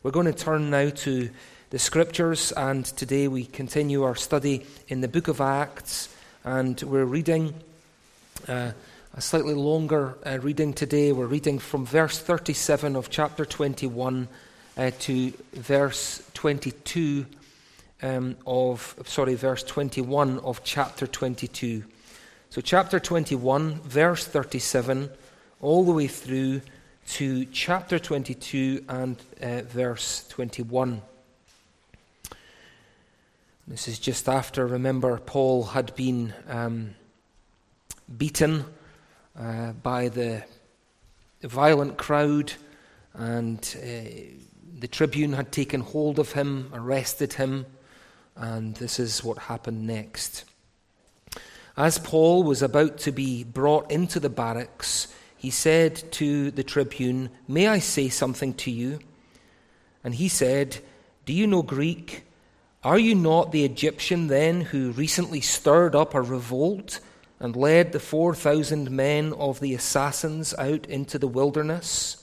We're going to turn now to the Scriptures, and today we continue our study in the book of Acts, and we're reading a slightly longer reading today. We're reading from verse 37 of chapter 21 to verse 22 verse 21 of chapter 22. So chapter 21, verse 37, all the way through to chapter 22 and verse 21. This is just after, remember, Paul had been beaten by the violent crowd, and the tribune had taken hold of him, arrested him, and this is what happened next. As Paul was about to be brought into the barracks, he said to the tribune, "May I say something to you?" And he said, "Do you know Greek? Are you not the Egyptian then who recently stirred up a revolt and led the 4,000 men of the assassins out into the wilderness?"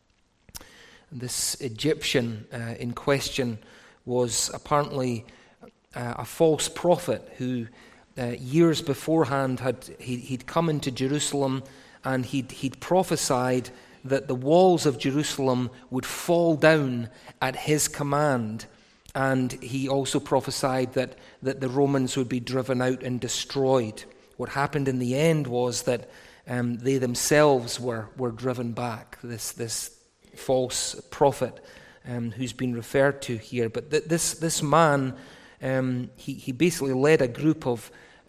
This Egyptian in question was apparently a false prophet who years beforehand he'd come into Jerusalem, and he'd prophesied that the walls of Jerusalem would fall down at his command, and he also prophesied that the Romans would be driven out and destroyed. What happened in the end was that they themselves were driven back, this false prophet who's been referred to here. But this man, he basically led a group of,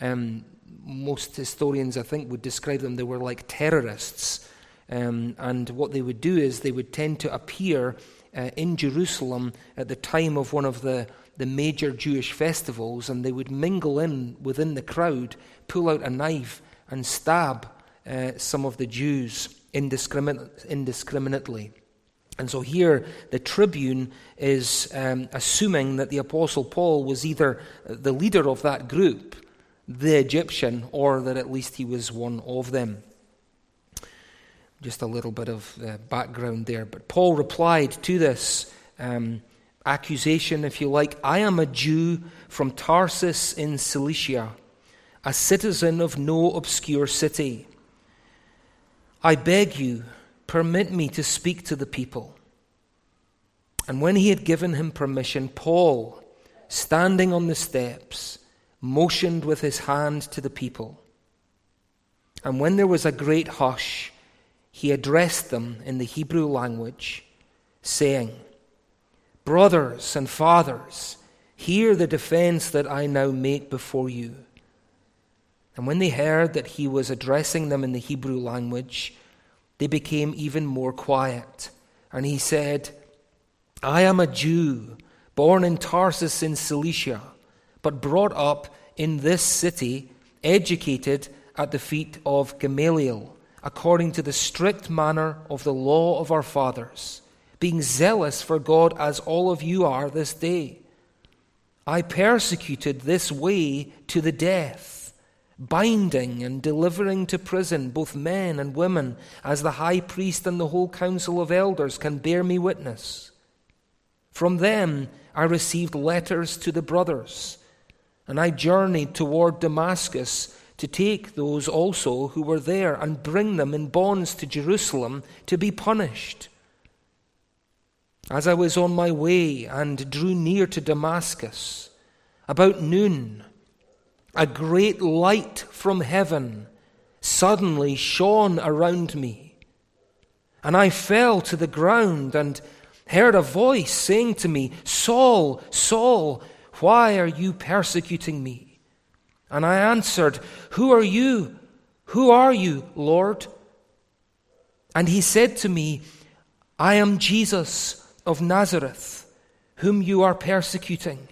most historians I think would describe them, they were like terrorists. And what they would do is they would tend to appear in Jerusalem at the time of one of the major Jewish festivals, and they would mingle in within the crowd, pull out a knife and stab some of the Jews indiscriminately. And so here the tribune is assuming that the Apostle Paul was either the leader of that group, the Egyptian, or that at least he was one of them. Just a little bit of background there. But Paul replied to this accusation, if you like, "I am a Jew from Tarsus in Cilicia, a citizen of no obscure city. I beg you, permit me to speak to the people." And when he had given him permission, Paul, standing on the steps, motioned with his hand to the people. And when there was a great hush, he addressed them in the Hebrew language, saying, "Brothers and fathers, hear the defense that I now make before you." And when they heard that he was addressing them in the Hebrew language, they became even more quiet. And he said, "I am a Jew, born in Tarsus in Cilicia, but brought up in this city, educated at the feet of Gamaliel, according to the strict manner of the law of our fathers, being zealous for God as all of you are this day. I persecuted this way to the death, binding and delivering to prison both men and women, as the high priest and the whole council of elders can bear me witness. From them I received letters to the brothers, and I journeyed toward Damascus to take those also who were there and bring them in bonds to Jerusalem to be punished. As I was on my way and drew near to Damascus, about noon, a great light from heaven suddenly shone around me, and I fell to the ground and heard a voice saying to me, "Saul, Saul, why are you persecuting me?" And I answered, "Who are you? Who are you, Lord?" And he said to me, "I am Jesus of Nazareth, whom you are persecuting."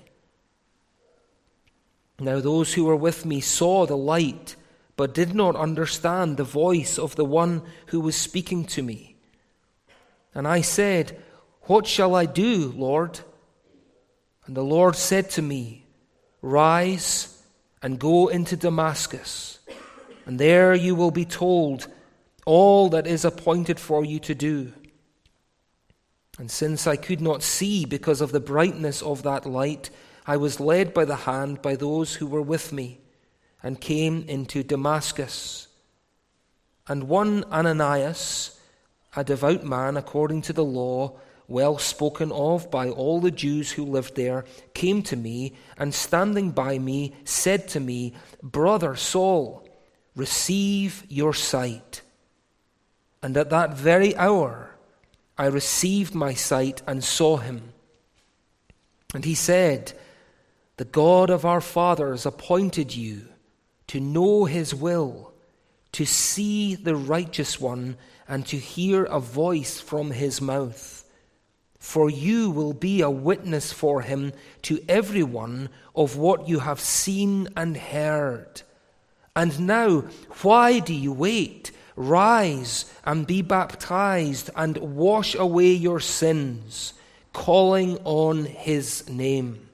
Now those who were with me saw the light, but did not understand the voice of the one who was speaking to me. And I said, "What shall I do, Lord?" And the Lord said to me, "Rise and go into Damascus, and there you will be told all that is appointed for you to do." And since I could not see because of the brightness of that light, I was led by the hand by those who were with me, and came into Damascus. And one Ananias, a devout man according to the law, well spoken of by all the Jews who lived there, came to me, and standing by me said to me, Brother Saul, receive your sight. And at that very hour I received my sight and saw him. And he said, The God of our fathers appointed you to know his will, to see the righteous one, and to hear a voice from his mouth. For you will be a witness for him to everyone of what you have seen and heard. And now, why do you wait? Rise and be baptized and wash away your sins, calling on his name.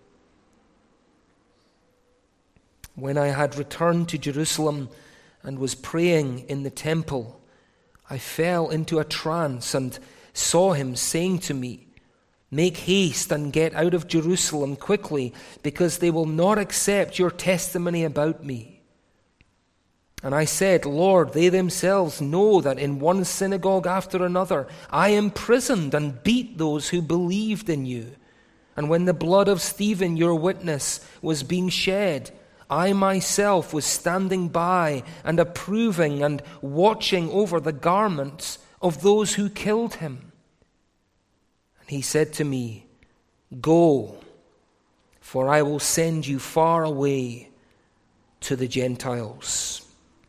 When I had returned to Jerusalem and was praying in the temple, I fell into a trance and saw him saying to me, Make haste and get out of Jerusalem quickly, because they will not accept your testimony about me. And I said, Lord, they themselves know that in one synagogue after another I imprisoned and beat those who believed in you. And when the blood of Stephen, your witness, was being shed, I myself was standing by and approving and watching over the garments of those who killed him. And he said to me, Go, for I will send you far away to the Gentiles.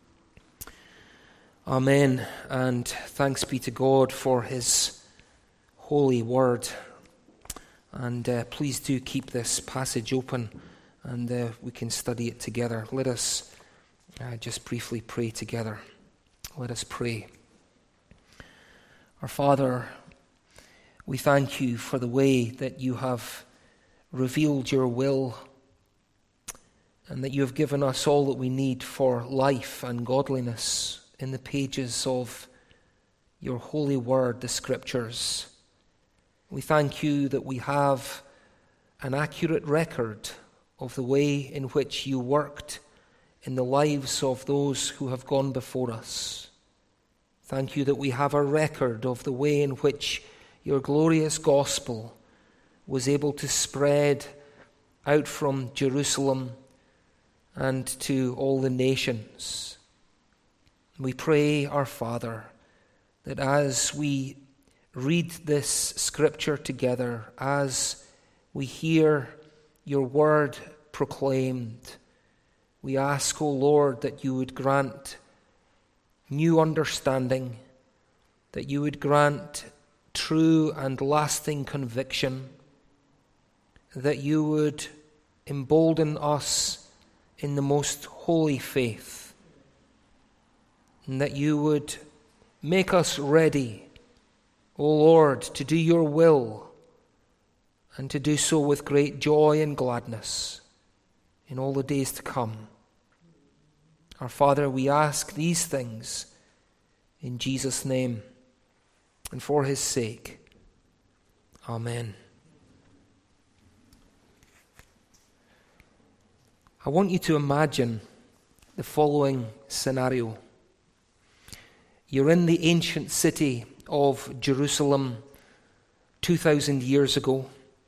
Amen, and thanks be to God for his holy word. And please do keep this passage open, and we can study it together. Let us just briefly pray together. Let us pray. Our Father, we thank you for the way that you have revealed your will, and that you have given us all that we need for life and godliness in the pages of your holy word, the Scriptures. We thank you that we have an accurate record of the way in which you worked in the lives of those who have gone before us. Thank you that we have a record of the way in which your glorious gospel was able to spread out from Jerusalem and to all the nations. We pray, our Father, that as we read this Scripture together, as we hear your word proclaimed, we ask, O Lord, that you would grant new understanding, that you would grant true and lasting conviction, that you would embolden us in the most holy faith, and that you would make us ready, O Lord, to do your will, and to do so with great joy and gladness in all the days to come. Our Father, we ask these things in Jesus' name and for his sake. Amen. I want you to imagine the following scenario. You're in the ancient city of Jerusalem 2,000 years ago.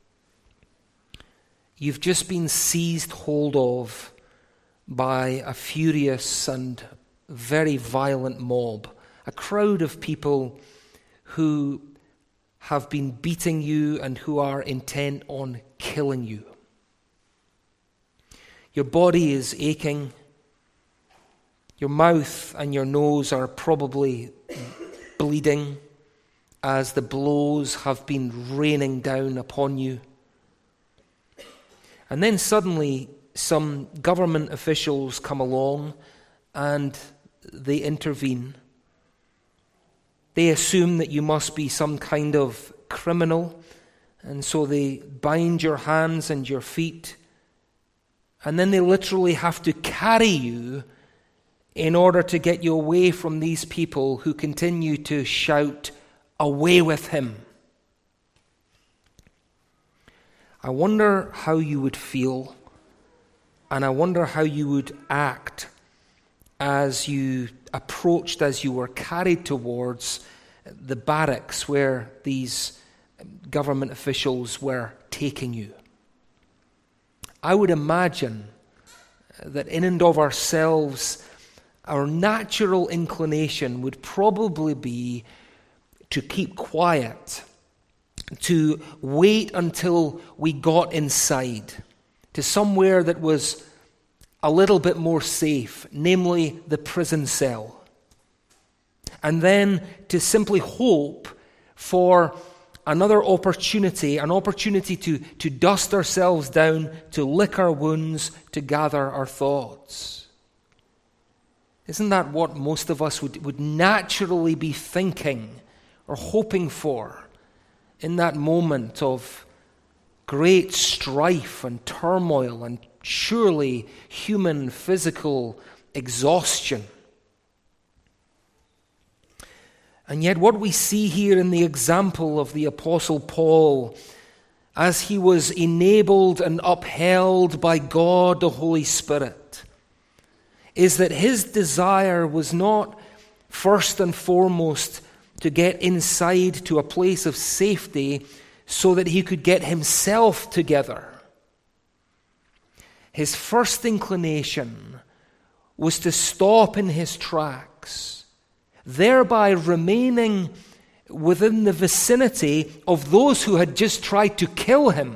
You've just been seized hold of by a furious and very violent mob, a crowd of people who have been beating you and who are intent on killing you. Your body is aching. Your mouth and your nose are probably bleeding as the blows have been raining down upon you. And then suddenly some government officials come along and they intervene. They assume that you must be some kind of criminal, and so they bind your hands and your feet, and then they literally have to carry you in order to get you away from these people who continue to shout, "Away with him!" I wonder how you would feel, and I wonder how you would act as you approached, as you were carried towards the barracks where these government officials were taking you. I would imagine that in and of ourselves, our natural inclination would probably be to keep quiet, to wait until we got inside, to somewhere that was a little bit more safe, namely the prison cell. And then to simply hope for another opportunity, an opportunity to dust ourselves down, to lick our wounds, to gather our thoughts. Isn't that what most of us would naturally be thinking or hoping for in that moment of great strife and turmoil and surely human physical exhaustion? And yet what we see here in the example of the Apostle Paul, as he was enabled and upheld by God the Holy Spirit, is that his desire was not first and foremost to get inside to a place of safety so that he could get himself together. His first inclination was to stop in his tracks, thereby remaining within the vicinity of those who had just tried to kill him,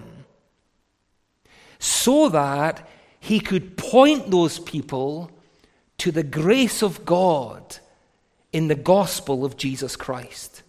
so that he could point those people to the grace of God in the gospel of Jesus Christ.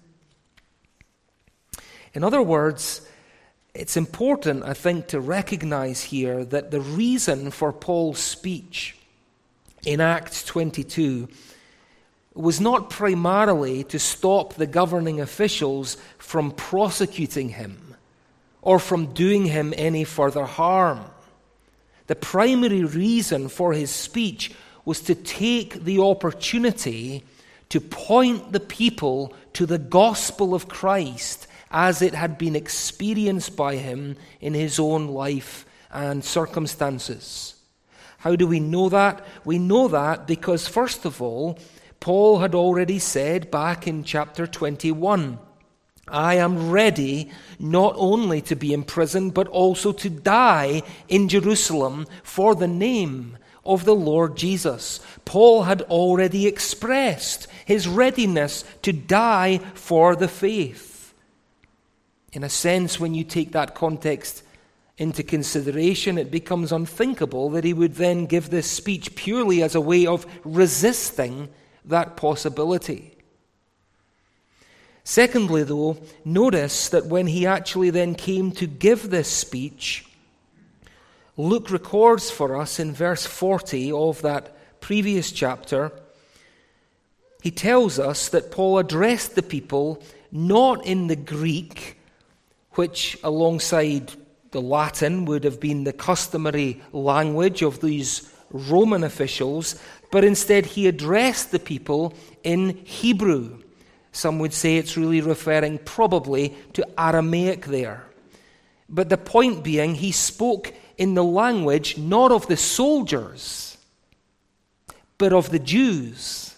In other words, it's important, I think, to recognize here that the reason for Paul's speech in Acts 22 was not primarily to stop the governing officials from prosecuting him or from doing him any further harm. The primary reason for his speech was to take the opportunity to point the people to the gospel of Christ as it had been experienced by him in his own life and circumstances. How do we know that? We know that because, first of all, Paul had already said back in chapter 21, I am ready not only to be imprisoned, but also to die in Jerusalem for the name of the Lord Jesus. Paul had already expressed his readiness to die for the faith. In a sense, when you take that context into consideration, it becomes unthinkable that he would then give this speech purely as a way of resisting that possibility. Secondly, though, notice that when he actually then came to give this speech, Luke records for us in verse 40 of that previous chapter, he tells us that Paul addressed the people not in the Greek, which alongside the Latin would have been the customary language of these Roman officials, but instead he addressed the people in Hebrew. Some would say it's really referring probably to Aramaic there. But the point being, he spoke in the language not of the soldiers, but of the Jews.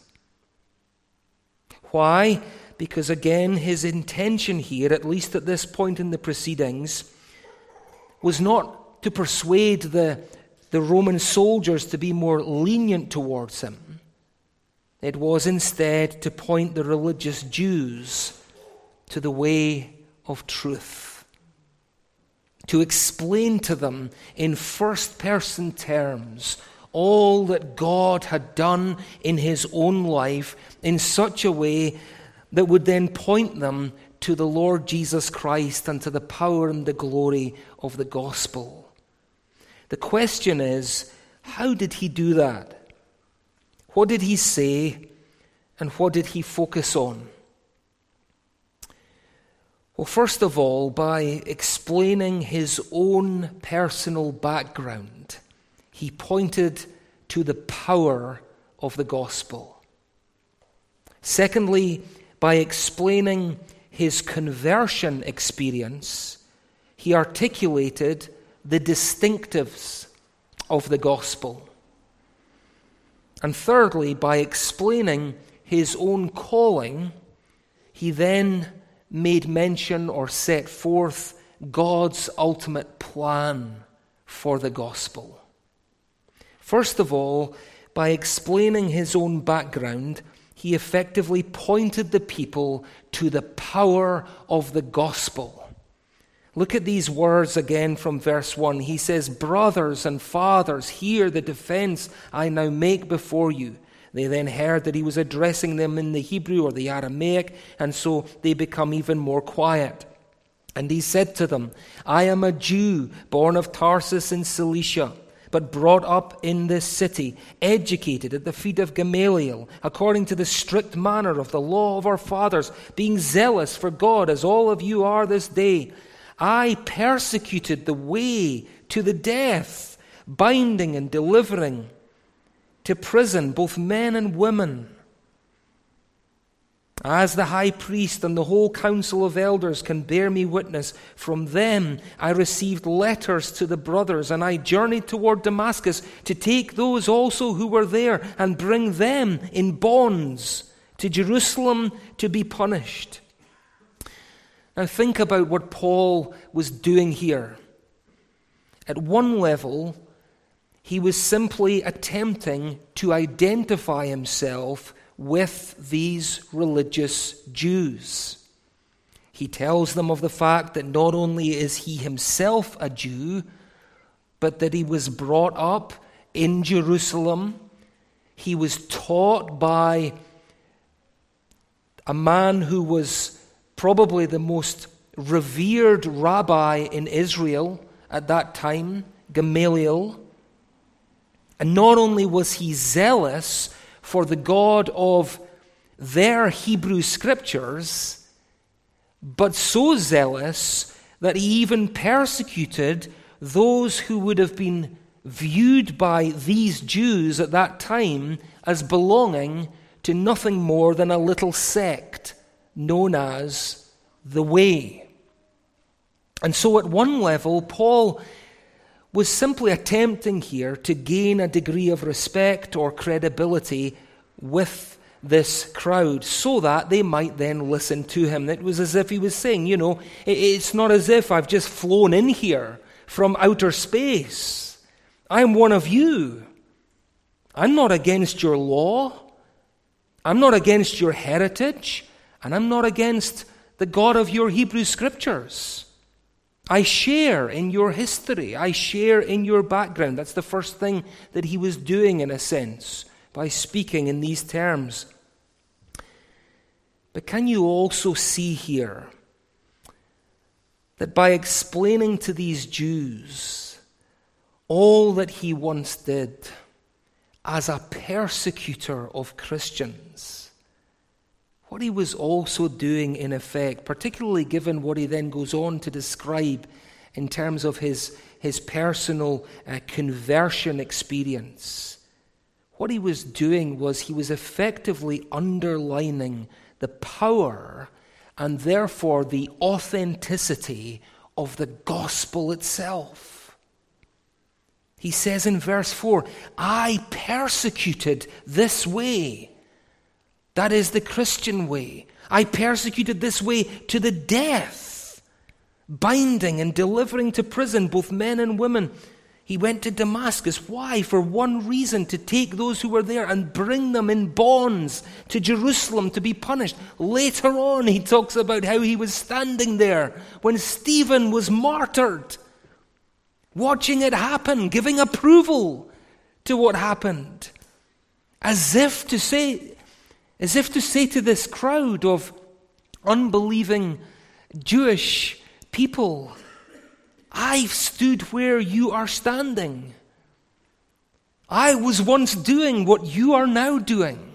Why? Because again, his intention here, at least at this point in the proceedings, was not to persuade the Roman soldiers to be more lenient towards him. It was instead to point the religious Jews to the way of truth, to explain to them in first-person terms all that God had done in his own life in such a way that would then point them to the Lord Jesus Christ and to the power and the glory of the gospel. The question is, how did he do that? What did he say, and what did he focus on? Well, first of all, by explaining his own personal background, he pointed to the power of the gospel. Secondly, by explaining his conversion experience, he articulated the distinctives of the gospel. And thirdly, by explaining his own calling, he then made mention or set forth God's ultimate plan for the gospel. First of all, by explaining his own background, he effectively pointed the people to the power of the gospel. Look at these words again from verse 1. He says, "Brothers and fathers, hear the defense I now make before you." They then heard that he was addressing them in the Hebrew or the Aramaic, and so they become even more quiet. And he said to them, "I am a Jew, born of Tarsus in Cilicia, but brought up in this city, educated at the feet of Gamaliel, according to the strict manner of the law of our fathers, being zealous for God, as all of you are this day. I persecuted the way to the death, binding and delivering to prison both men and women. As the high priest and the whole council of elders can bear me witness, from them I received letters to the brothers, and I journeyed toward Damascus to take those also who were there and bring them in bonds to Jerusalem to be punished." Now think about what Paul was doing here. At one level, he was simply attempting to identify himself with these religious Jews. He tells them of the fact that not only is he himself a Jew, but that he was brought up in Jerusalem. He was taught by a man who was probably the most revered rabbi in Israel at that time, Gamaliel. And not only was he zealous for the God of their Hebrew scriptures, but so zealous that he even persecuted those who would have been viewed by these Jews at that time as belonging to nothing more than a little sect known as the Way. And so at one level, Paul was simply attempting here to gain a degree of respect or credibility with this crowd so that they might then listen to him. It was as if he was saying, it's not as if I've just flown in here from outer space. I'm one of you. I'm not against your law. I'm not against your heritage. And I'm not against the God of your Hebrew scriptures. I share in your history. I share in your background. That's the first thing that he was doing, in a sense, by speaking in these terms. But can you also see here that by explaining to these Jews all that he once did as a persecutor of Christians, what he was also doing in effect, particularly given what he then goes on to describe in terms of his personal conversion experience, what he was doing was he was effectively underlining the power and therefore the authenticity of the gospel itself. He says in verse 4, "I persecuted this way." That is the Christian way. "I persecuted this way to the death, binding and delivering to prison both men and women." He went to Damascus. Why? For one reason, to take those who were there and bring them in bonds to Jerusalem to be punished. Later on, he talks about how he was standing there when Stephen was martyred, watching it happen, giving approval to what happened, as if to say to this crowd of unbelieving Jewish people, "I've stood where you are standing. I was once doing what you are now doing.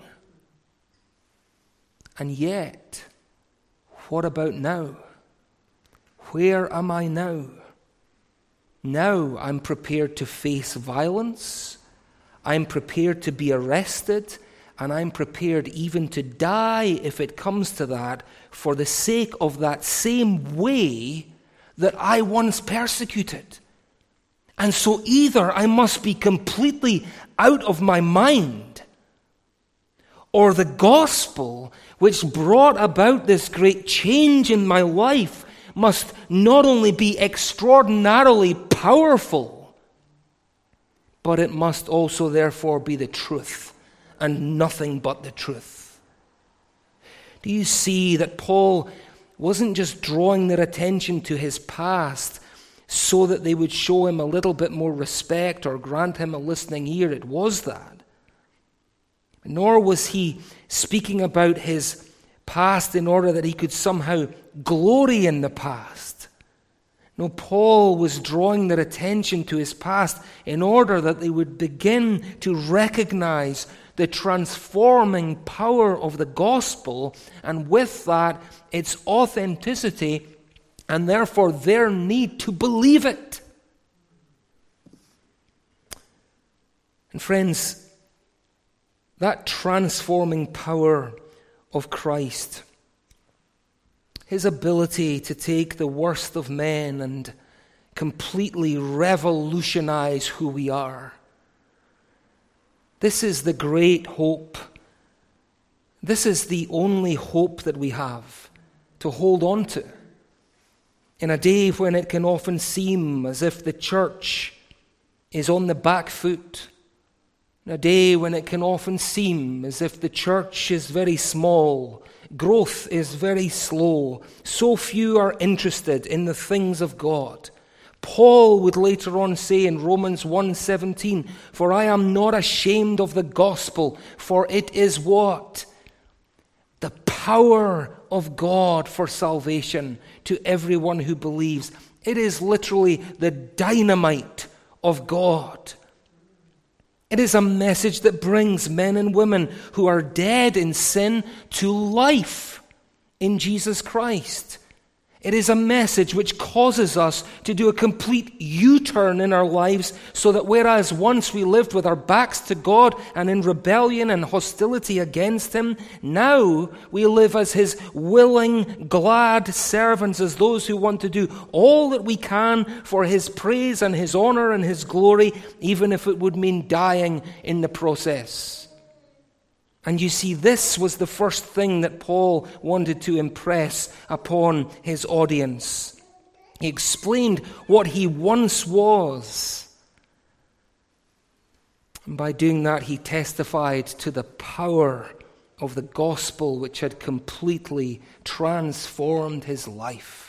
And yet, what about now? Where am I now? Now I'm prepared to face violence. I'm prepared to be arrested. And I'm prepared even to die if it comes to that, for the sake of that same way that I once persecuted. And so either I must be completely out of my mind, or the gospel, which brought about this great change in my life, must not only be extraordinarily powerful, but it must also therefore be the truth, and nothing but the truth. Do you see that Paul wasn't just drawing their attention to his past so that they would show him a little bit more respect or grant him a listening ear? It was that. Nor was he speaking about his past in order that he could somehow glory in the past. No, Paul was drawing their attention to his past in order that they would begin to recognize the transforming power of the gospel, and with that, its authenticity, and therefore their need to believe it. And friends, that transforming power of Christ, his ability to take the worst of men and completely revolutionize who we are, this is the great hope. This is the only hope that we have to hold on to. In a day when it can often seem as if the church is on the back foot, in a day when it can often seem as if the church is very small, growth is very slow, so few are interested in the things of God, Paul would later on say in Romans 1:17, "For I am not ashamed of the gospel, for it is" what? The power of God for salvation to everyone who believes. It is literally the dynamite of God. It is a message that brings men and women who are dead in sin to life in Jesus Christ. It is a message which causes us to do a complete U-turn in our lives, so that whereas once we lived with our backs to God and in rebellion and hostility against Him, now we live as His willing, glad servants, as those who want to do all that we can for His praise and His honor and His glory, even if it would mean dying in the process. And you see, this was the first thing that Paul wanted to impress upon his audience. He explained what he once was. And by doing that, he testified to the power of the gospel which had completely transformed his life.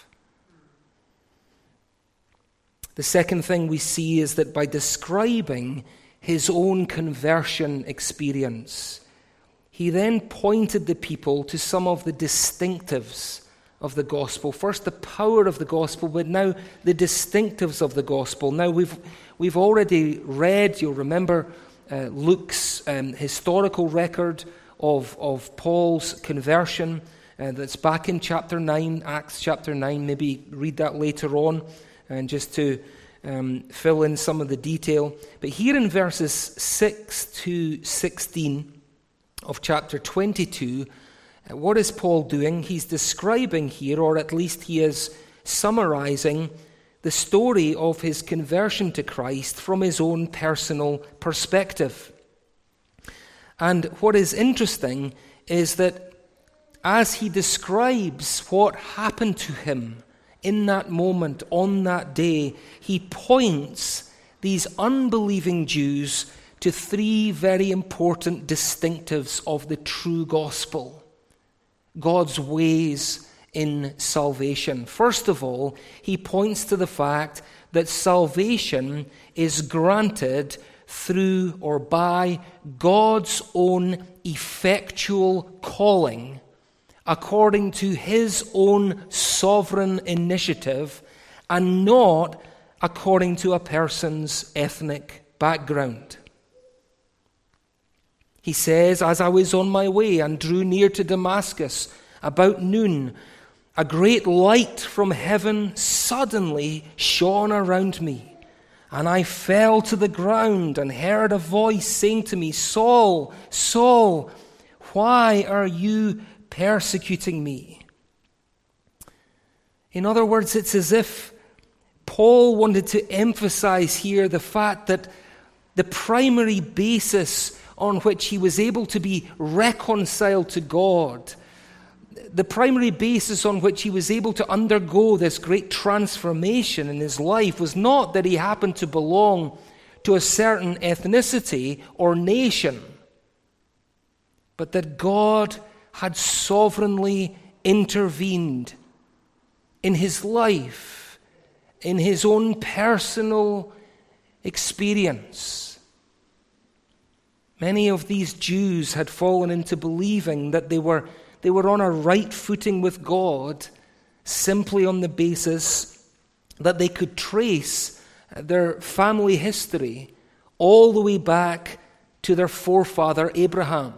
The second thing we see is that by describing his own conversion experience, he then pointed the people to some of the distinctives of the gospel. First, the power of the gospel, but now the distinctives of the gospel. Now, we've already read, you'll remember, Luke's historical record of Paul's conversion. That's back in chapter 9, Acts chapter 9. Maybe read that later on, and just to fill in some of the detail. But here in verses 6 to 16, of chapter 22, what is Paul doing? He's describing here, or at least he is summarizing, the story of his conversion to Christ from his own personal perspective. And what is interesting is that as he describes what happened to him in that moment, on that day, he points these unbelieving Jews to three very important distinctives of the true gospel, God's ways in salvation. First of all, he points to the fact that salvation is granted through or by God's own effectual calling, according to His own sovereign initiative, and not according to a person's ethnic background. He says, "As I was on my way and drew near to Damascus about noon, a great light from heaven suddenly shone around me, and I fell to the ground and heard a voice saying to me, 'Saul, Saul, why are you persecuting me?'" In other words, it's as if Paul wanted to emphasize here the fact that the primary basis on which he was able to be reconciled to God, the primary basis on which he was able to undergo this great transformation in his life was not that he happened to belong to a certain ethnicity or nation, but that God had sovereignly intervened in his life, in his own personal experience. Many of these Jews had fallen into believing that they were on a right footing with God simply on the basis that they could trace their family history all the way back to their forefather Abraham.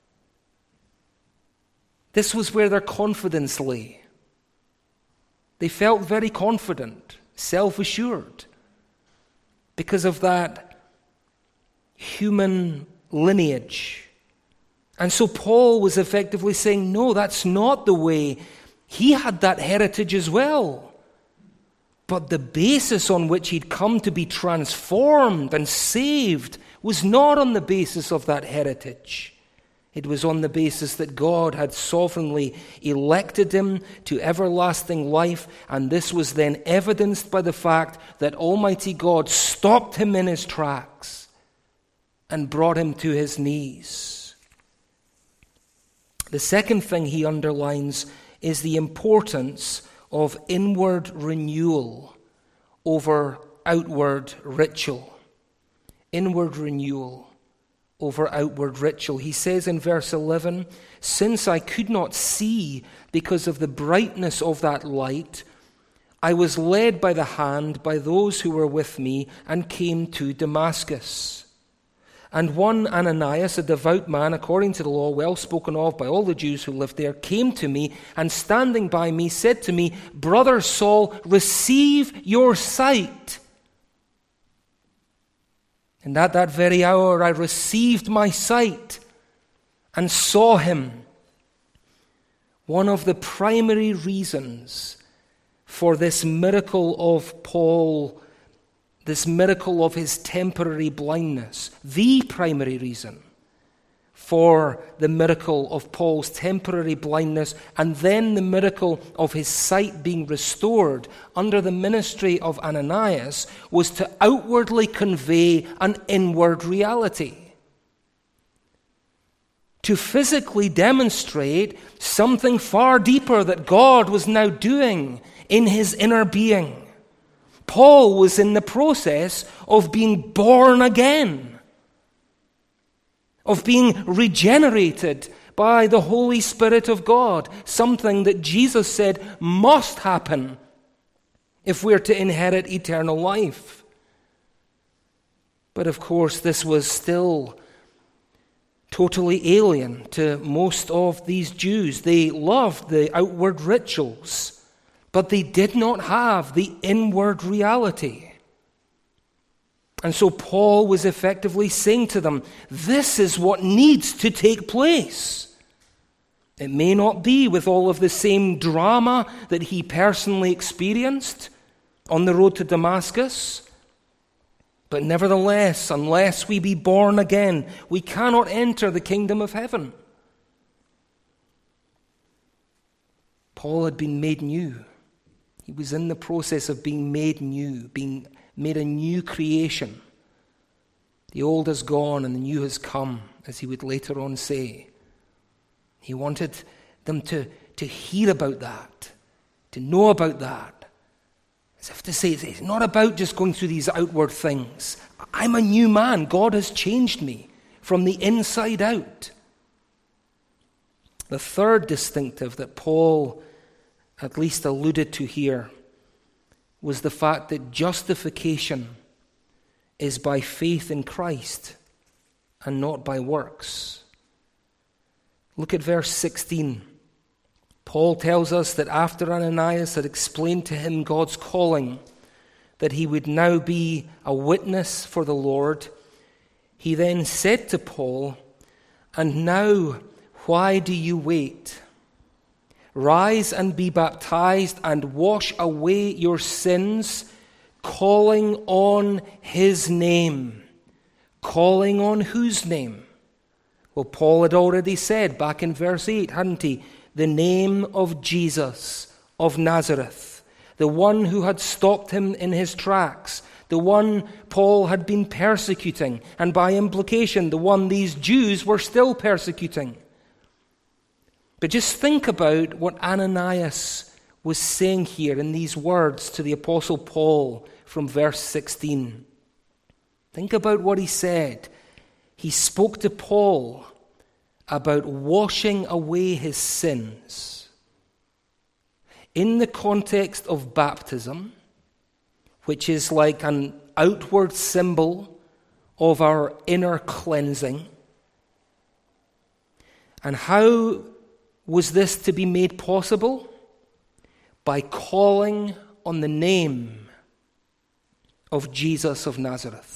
This was where their confidence lay. They felt very confident, self-assured, because of that human lineage. And so Paul was effectively saying, no, that's not the way. He had that heritage as well. But the basis on which he'd come to be transformed and saved was not on the basis of that heritage. It was on the basis that God had sovereignly elected him to everlasting life, and this was then evidenced by the fact that Almighty God stopped him in his tracks and brought him to his knees. The second thing he underlines is the importance of inward renewal over outward ritual. Inward renewal over outward ritual. He says in verse 11, "Since I could not see because of the brightness of that light, I was led by the hand by those who were with me and came to Damascus. And one Ananias, a devout man according to the law, well spoken of by all the Jews who lived there, came to me and standing by me said to me, 'Brother Saul, receive your sight.' And at that very hour I received my sight and saw him." One of the primary reasons for this miracle of Paul, this miracle of his temporary blindness, the primary reason for the miracle of Paul's temporary blindness, and then the miracle of his sight being restored under the ministry of Ananias, was to outwardly convey an inward reality. To physically demonstrate something far deeper that God was now doing in his inner being. Paul was in the process of being born again, of being regenerated by the Holy Spirit of God, something that Jesus said must happen if we're to inherit eternal life. But of course, this was still totally alien to most of these Jews. They loved the outward rituals, but they did not have the inward reality. And so Paul was effectively saying to them, this is what needs to take place. It may not be with all of the same drama that he personally experienced on the road to Damascus, but nevertheless, unless we be born again, we cannot enter the kingdom of heaven. Paul had been made new. He was in the process of being made new, being made a new creation. The old has gone and the new has come, as he would later on say. He wanted them to hear about that, to know about that. As if to say, it's not about just going through these outward things. I'm a new man. God has changed me from the inside out. The third distinctive that Paul at least alluded to here was the fact that justification is by faith in Christ and not by works. Look at verse 16. Paul tells us that after Ananias had explained to him God's calling, that he would now be a witness for the Lord, he then said to Paul, "And now, why do you wait? Rise and be baptized and wash away your sins, calling on his name. Calling on whose name? Well, Paul had already said back in verse 8, hadn't he? The name of Jesus of Nazareth, the one who had stopped him in his tracks, the one Paul had been persecuting, and by implication, the one these Jews were still persecuting. But just think about what Ananias was saying here in these words to the Apostle Paul from verse 16. Think about what he said. He spoke to Paul about washing away his sins in the context of baptism, which is like an outward symbol of our inner cleansing. And how was this to be made possible? By calling on the name of Jesus of Nazareth.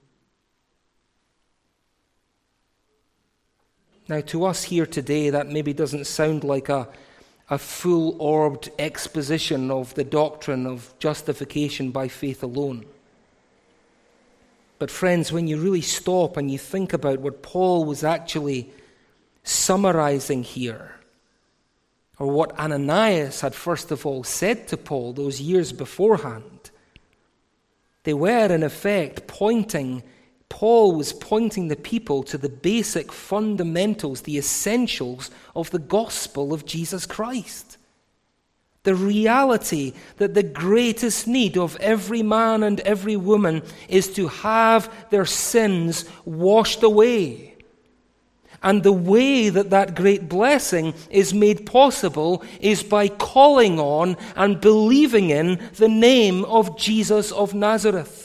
Now, to us here today, that maybe doesn't sound like a full-orbed exposition of the doctrine of justification by faith alone. But friends, when you really stop and you think about what Paul was actually summarizing here, or what Ananias had first of all said to Paul those years beforehand, they were in effect Paul was pointing the people to the basic fundamentals, the essentials of the gospel of Jesus Christ. The reality that the greatest need of every man and every woman is to have their sins washed away. And the way that that great blessing is made possible is by calling on and believing in the name of Jesus of Nazareth.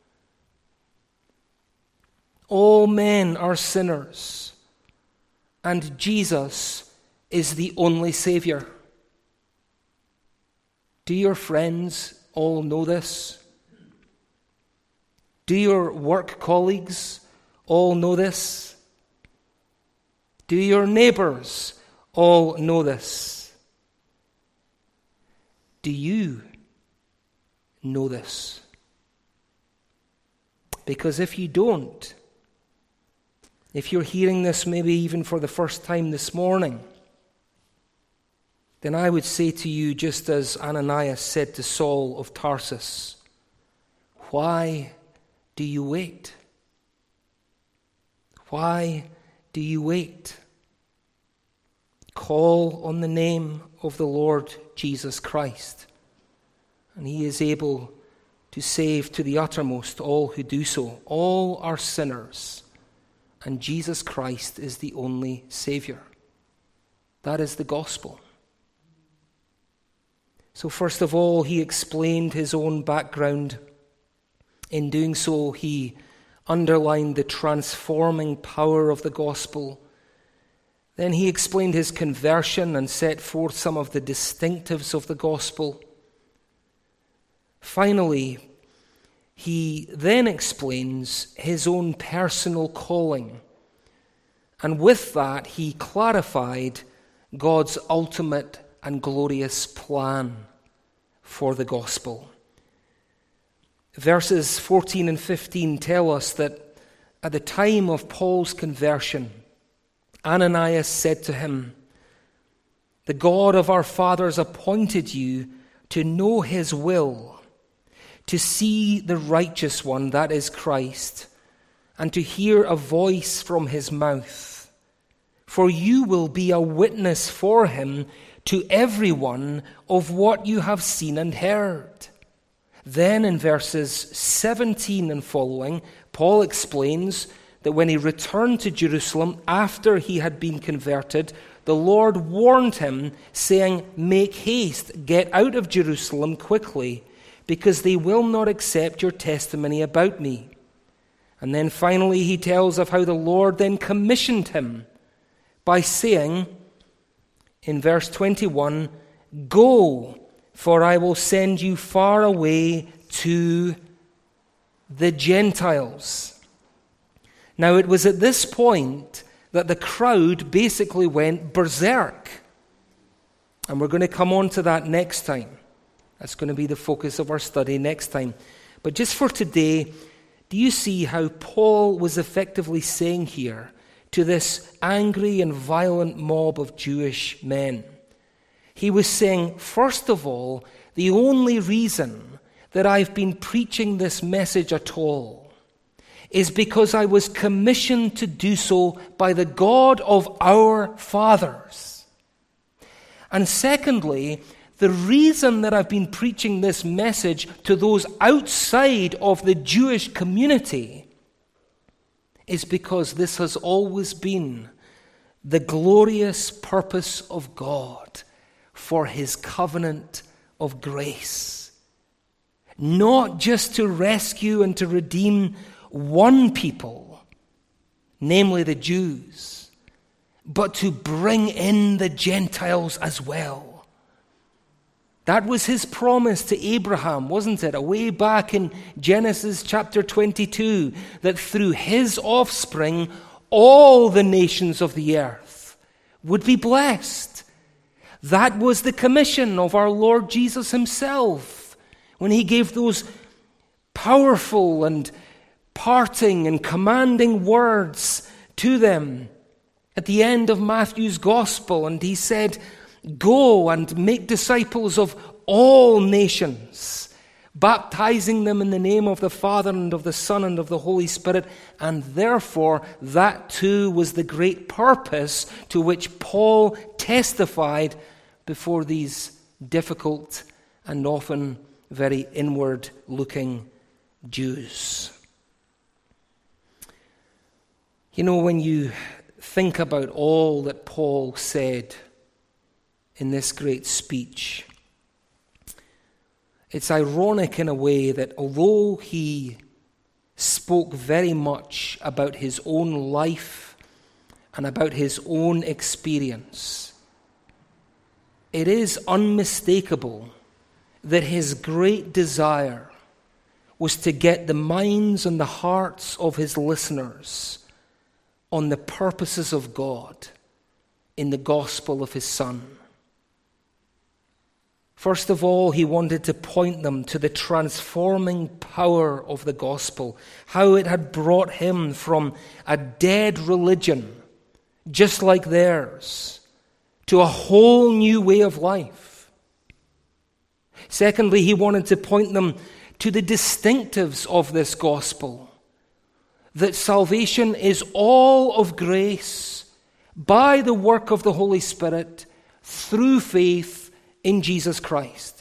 All men are sinners, and Jesus is the only Savior. Do your friends all know this? Do your work colleagues all know this? Do your neighbors all know this? Do you know this? Because if you don't, if you're hearing this maybe even for the first time this morning, then I would say to you, just as Ananias said to Saul of Tarsus, why do you wait? Why do you wait? Call on the name of the Lord Jesus Christ, and he is able to save to the uttermost all who do so. All are sinners, and Jesus Christ is the only Savior. That is the gospel. So first of all, he explained his own background. In doing so, he underlined the transforming power of the gospel. Then he explained his conversion and set forth some of the distinctives of the gospel. Finally, he then explains his own personal calling. And with that, he clarified God's ultimate and glorious plan for the gospel. Verses 14 and 15 tell us that at the time of Paul's conversion, Ananias said to him, "The God of our fathers appointed you to know his will, to see the righteous one, that is Christ, and to hear a voice from his mouth. For you will be a witness for him to everyone of what you have seen and heard." Then in verses 17 and following, Paul explains that when he returned to Jerusalem after he had been converted, the Lord warned him, saying, "Make haste, get out of Jerusalem quickly, because they will not accept your testimony about me." And then finally he tells of how the Lord then commissioned him by saying, in verse 21, "Go, for I will send you far away to the Gentiles." Now it was at this point that the crowd basically went berserk. And we're going to come on to that next time. That's going to be the focus of our study next time. But just for today, do you see how Paul was effectively saying here to this angry and violent mob of Jewish men? He was saying, first of all, the only reason that I've been preaching this message at all is because I was commissioned to do so by the God of our fathers. And secondly, the reason that I've been preaching this message to those outside of the Jewish community is because this has always been the glorious purpose of God for his covenant of grace. Not just to rescue and to redeem one people, namely the Jews, but to bring in the Gentiles as well. That was his promise to Abraham, wasn't it? Away back in Genesis chapter 22, that through his offspring, all the nations of the earth would be blessed. That was the commission of our Lord Jesus himself when he gave those powerful and parting and commanding words to them at the end of Matthew's gospel. And he said, "Go and make disciples of all nations, baptizing them in the name of the Father and of the Son and of the Holy Spirit." And therefore, that too was the great purpose to which Paul testified before these difficult and often very inward-looking Jews. You know, when you think about all that Paul said in this great speech, it's ironic in a way that although he spoke very much about his own life and about his own experience, it is unmistakable that his great desire was to get the minds and the hearts of his listeners on the purposes of God in the gospel of his Son. First of all, he wanted to point them to the transforming power of the gospel, how it had brought him from a dead religion, just like theirs, to a whole new way of life. Secondly, he wanted to point them to the distinctives of this gospel, that salvation is all of grace by the work of the Holy Spirit through faith in Jesus Christ.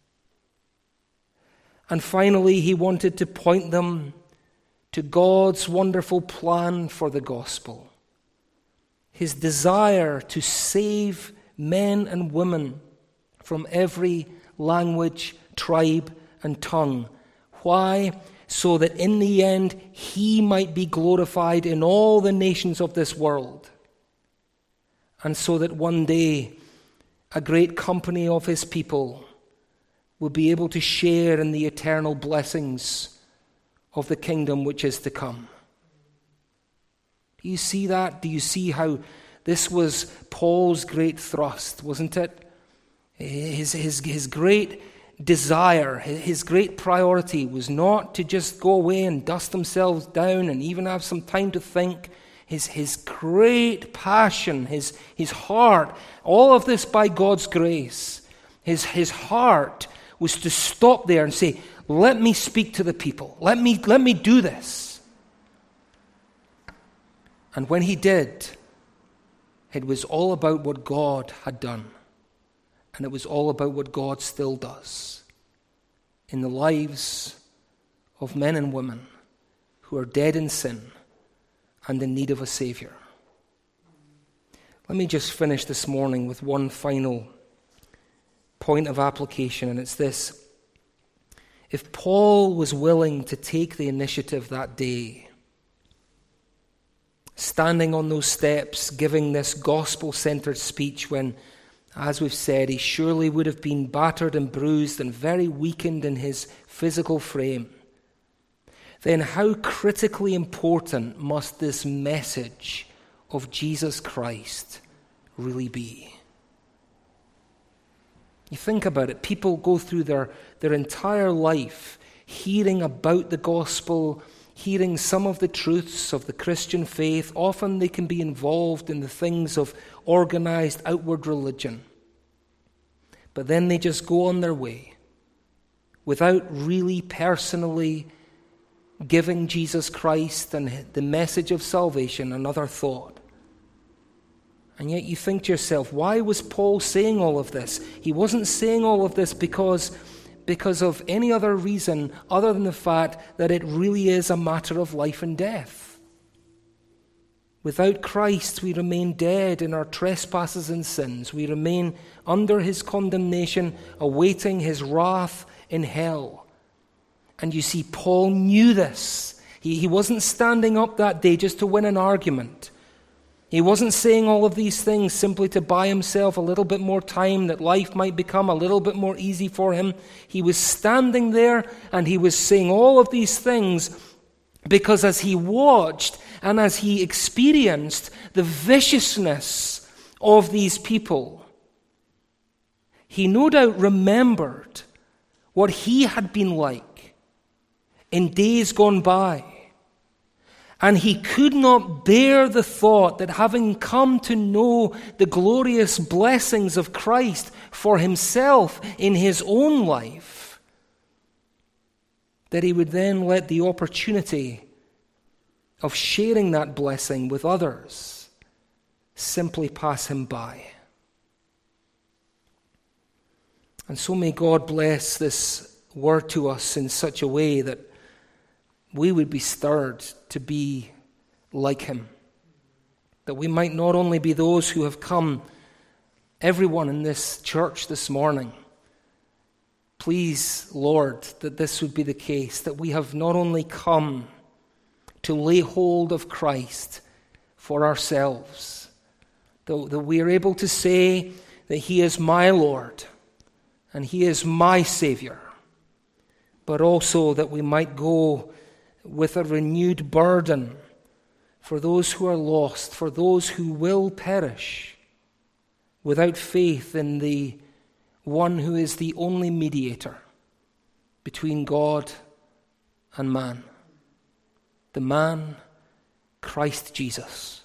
And finally, he wanted to point them to God's wonderful plan for the gospel, his desire to save men and women from every language, tribe, and tongue. Why? So that in the end, he might be glorified in all the nations of this world. And so that one day, a great company of his people will be able to share in the eternal blessings of the kingdom which is to come. Do you see that? Do you see how this was Paul's great thrust, wasn't it? His great desire, his great priority was not to just go away and dust themselves down and even have some time to think. His great passion, his heart, all of this by God's grace, his heart was to stop there and say, let me speak to the people. Let me do this. And when he did, it was all about what God had done. And it was all about what God still does in the lives of men and women who are dead in sin and in need of a Savior. Let me just finish this morning with one final point of application, and it's this. If Paul was willing to take the initiative that day, standing on those steps, giving this gospel-centered speech when, as we've said, he surely would have been battered and bruised and very weakened in his physical frame, then how critically important must this message of Jesus Christ really be? You think about it. People go through their entire life hearing about the gospel, hearing some of the truths of the Christian faith. Often they can be involved in the things of organized outward religion. But then they just go on their way without really personally giving Jesus Christ and the message of salvation another thought. And yet you think to yourself, why was Paul saying all of this? He wasn't saying all of this because of any other reason other than the fact that it really is a matter of life and death. Without Christ, we remain dead in our trespasses and sins. We remain under his condemnation, awaiting his wrath in hell. And you see, Paul knew this. He wasn't standing up that day just to win an argument. He wasn't saying all of these things simply to buy himself a little bit more time, that life might become a little bit more easy for him. He was standing there and he was saying all of these things because as he watched and as he experienced the viciousness of these people, he no doubt remembered what he had been like in days gone by. And he could not bear the thought that having come to know the glorious blessings of Christ for himself in his own life, that he would then let the opportunity of sharing that blessing with others simply pass him by. And so may God bless this word to us in such a way that we would be stirred to be like him. That we might not only be those who have come, everyone in this church this morning. Please, Lord, that this would be the case, that we have not only come to lay hold of Christ for ourselves, that we are able to say that he is my Lord and he is my Savior, but also that we might go with a renewed burden for those who are lost, for those who will perish without faith in the one who is the only mediator between God and man, the man, Christ Jesus.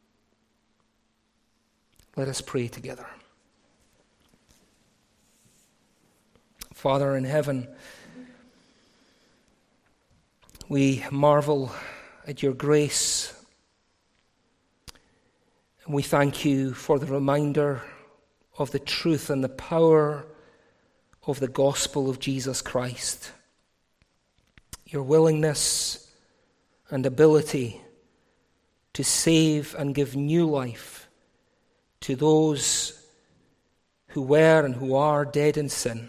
Let us pray together. Father in heaven, we marvel at your grace, and we thank you for the reminder of the truth and the power of the gospel of Jesus Christ. Your willingness and ability to save and give new life to those who were and who are dead in sin.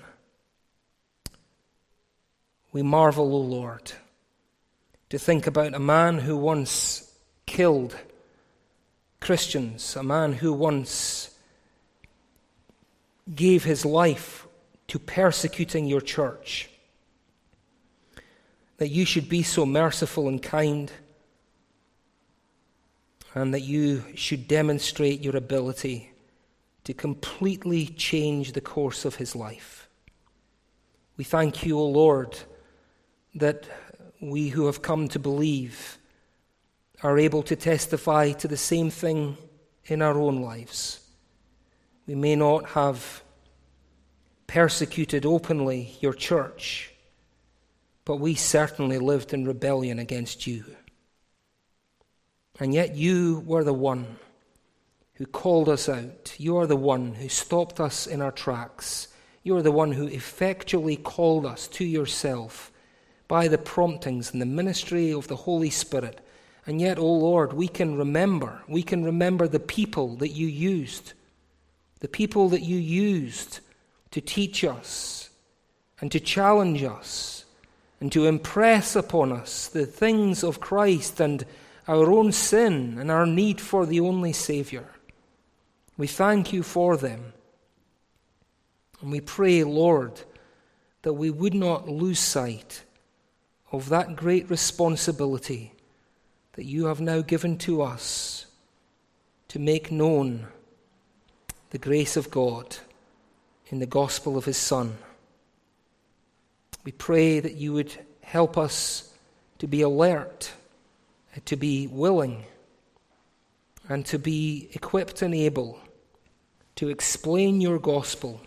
We marvel, O Lord, to think about a man who once killed Christians, a man who once gave his life to persecuting your church, that you should be so merciful and kind, and that you should demonstrate your ability to completely change the course of his life. We thank you, O Lord, that we who have come to believe are able to testify to the same thing in our own lives. We may not have persecuted openly your church, but we certainly lived in rebellion against you. And yet you were the one who called us out. You are the one who stopped us in our tracks. You are the one who effectually called us to yourself by the promptings and the ministry of the Holy Spirit. And yet, O Lord, we can remember the people that you used, to teach us and to challenge us and to impress upon us the things of Christ and our own sin and our need for the only Savior. We thank you for them. And we pray, Lord, that we would not lose sight of that great responsibility that you have now given to us to make known the grace of God in the gospel of his Son. We pray that you would help us to be alert, to be willing, and to be equipped and able to explain your gospel.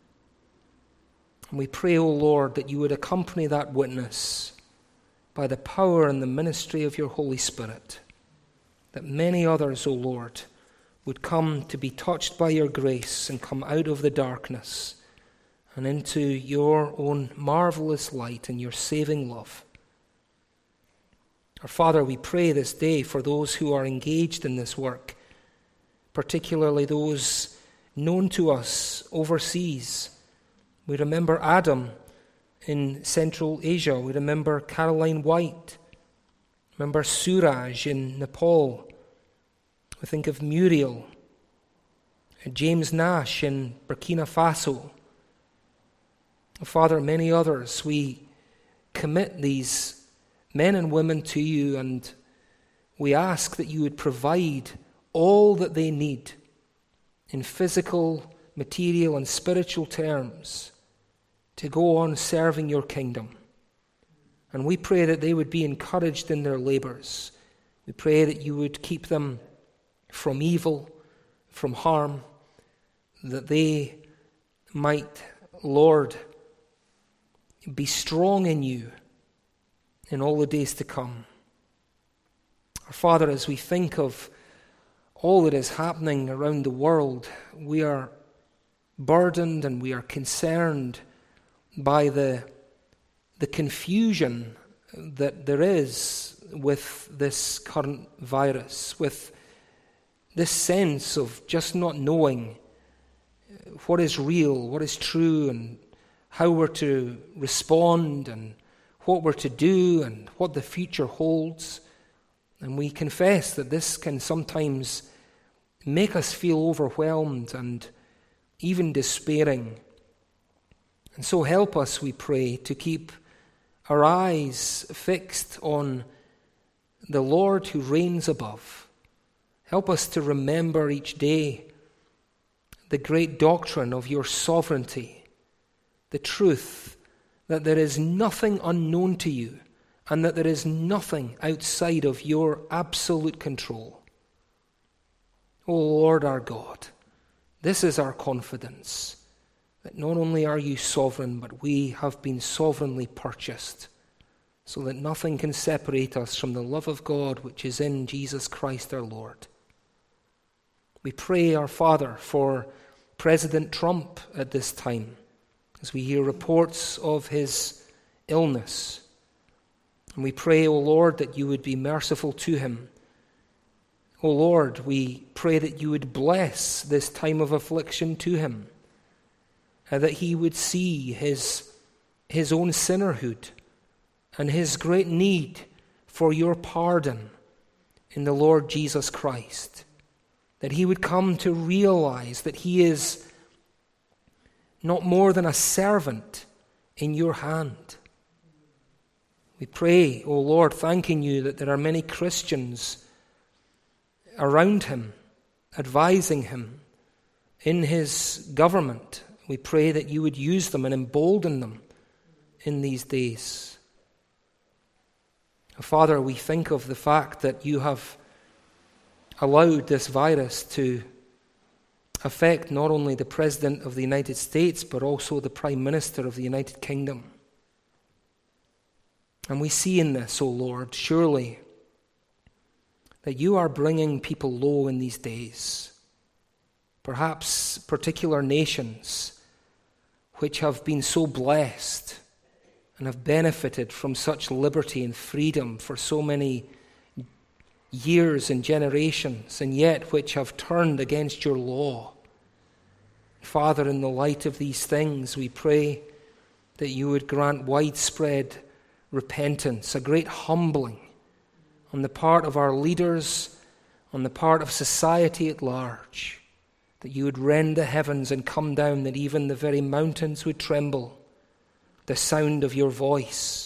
And we pray, O Lord, that you would accompany that witness by the power and the ministry of your Holy Spirit, that many others, O Lord, would come to be touched by your grace and come out of the darkness and into your own marvelous light and your saving love. Our Father, we pray this day for those who are engaged in this work, particularly those known to us overseas. We remember Adam in Central Asia. We remember Caroline White. Remember Suraj in Nepal. We think of Muriel, James Nash in Burkina Faso. Father, many others. We commit these men and women to you, and we ask that you would provide all that they need in physical, material, and spiritual terms to go on serving your kingdom. And we pray that they would be encouraged in their labors. We pray that you would keep them from evil, from harm, that they might, Lord, be strong in you in all the days to come. Our Father, as we think of all that is happening around the world, we are burdened and we are concerned by the confusion that there is with this current virus, with this sense of just not knowing what is real, what is true, and how we're to respond, and what we're to do, and what the future holds. And we confess that this can sometimes make us feel overwhelmed and even despairing. And so help us, we pray, to keep our eyes fixed on the Lord who reigns above. Help us to remember each day the great doctrine of your sovereignty, the truth that there is nothing unknown to you and that there is nothing outside of your absolute control. O Lord our God, this is our confidence, that not only are you sovereign, but we have been sovereignly purchased, so that nothing can separate us from the love of God which is in Jesus Christ our Lord. We pray, our Father, for President Trump at this time, as we hear reports of his illness. And we pray, O Lord, that you would be merciful to him. O Lord, we pray that you would bless this time of affliction to him, and that he would see his own sinnerhood and his great need for your pardon in the Lord Jesus Christ. That he would come to realize that he is not more than a servant in your hand. We pray, O Lord, thanking you that there are many Christians around him, advising him in his government. We pray that you would use them and embolden them in these days. Father, we think of the fact that you have allowed this virus to affect not only the President of the United States, but also the Prime Minister of the United Kingdom. And we see in this, O Lord, surely, that you are bringing people low in these days. Perhaps particular nations which have been so blessed and have benefited from such liberty and freedom for so many years and generations, and yet which have turned against your law. Father, in the light of these things, we pray that you would grant widespread repentance, a great humbling on the part of our leaders, on the part of society at large, that you would rend the heavens and come down, that even the very mountains would tremble, the sound of your voice.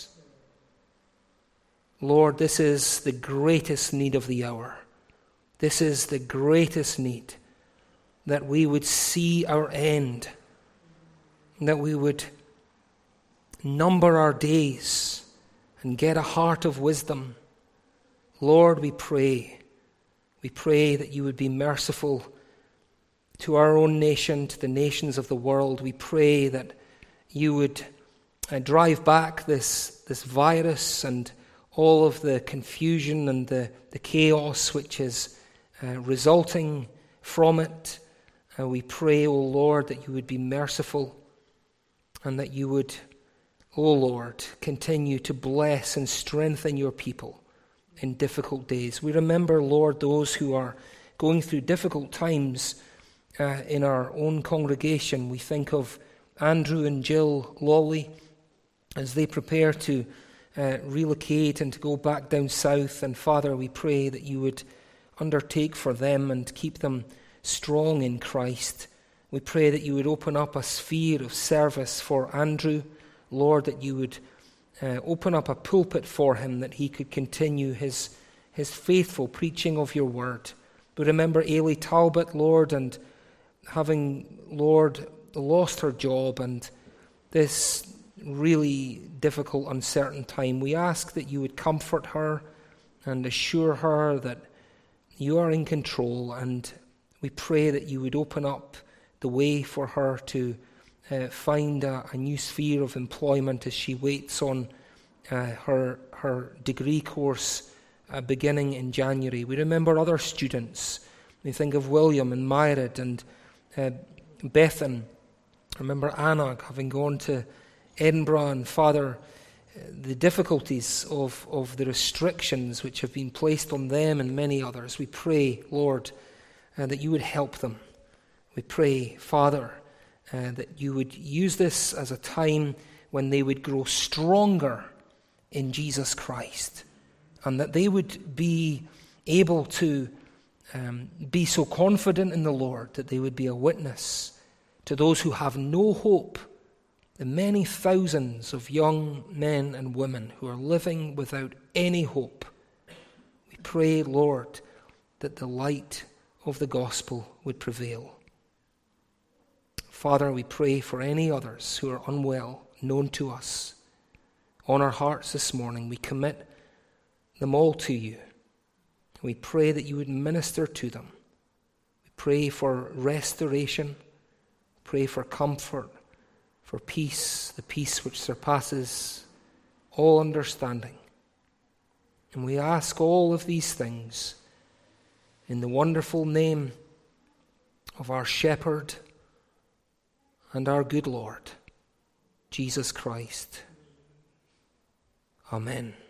Lord, this is the greatest need of the hour. This is the greatest need, that we would see our end, that we would number our days and get a heart of wisdom. Lord, we pray that you would be merciful to our own nation, to the nations of the world. We pray that you would drive back this virus and all of the confusion and the chaos which is resulting from it. We pray, O Lord, that you would be merciful and that you would, O Lord, continue to bless and strengthen your people in difficult days. We remember, Lord, those who are going through difficult times in our own congregation. We think of Andrew and Jill Lawley as they prepare to relocate and to go back down south. And Father, we pray that you would undertake for them and keep them strong in Christ. We pray that you would open up a sphere of service for Andrew, Lord, that you would open up a pulpit for him, that he could continue his faithful preaching of your word. But remember Ailey Talbot, Lord, and having, Lord, lost her job and this really difficult, uncertain time, we ask that you would comfort her and assure her that you are in control, and we pray that you would open up the way for her to find a new sphere of employment as she waits on her degree course beginning in January. We remember other students. We think of William and Myrid and Bethan. Remember Anna having gone to Edinburgh, and Father, the difficulties of the restrictions which have been placed on them and many others. We pray, Lord, that you would help them. We pray, Father, that you would use this as a time when they would grow stronger in Jesus Christ, and that they would be able to be so confident in the Lord that they would be a witness to those who have no hope, the many thousands of young men and women who are living without any hope. We pray, Lord, that the light of the gospel would prevail. Father, we pray for any others who are unwell, known to us. On our hearts this morning, we commit them all to you. We pray that you would minister to them. We pray for restoration, pray for comfort, for peace, the peace which surpasses all understanding. And we ask all of these things in the wonderful name of our Shepherd and our good Lord, Jesus Christ. Amen.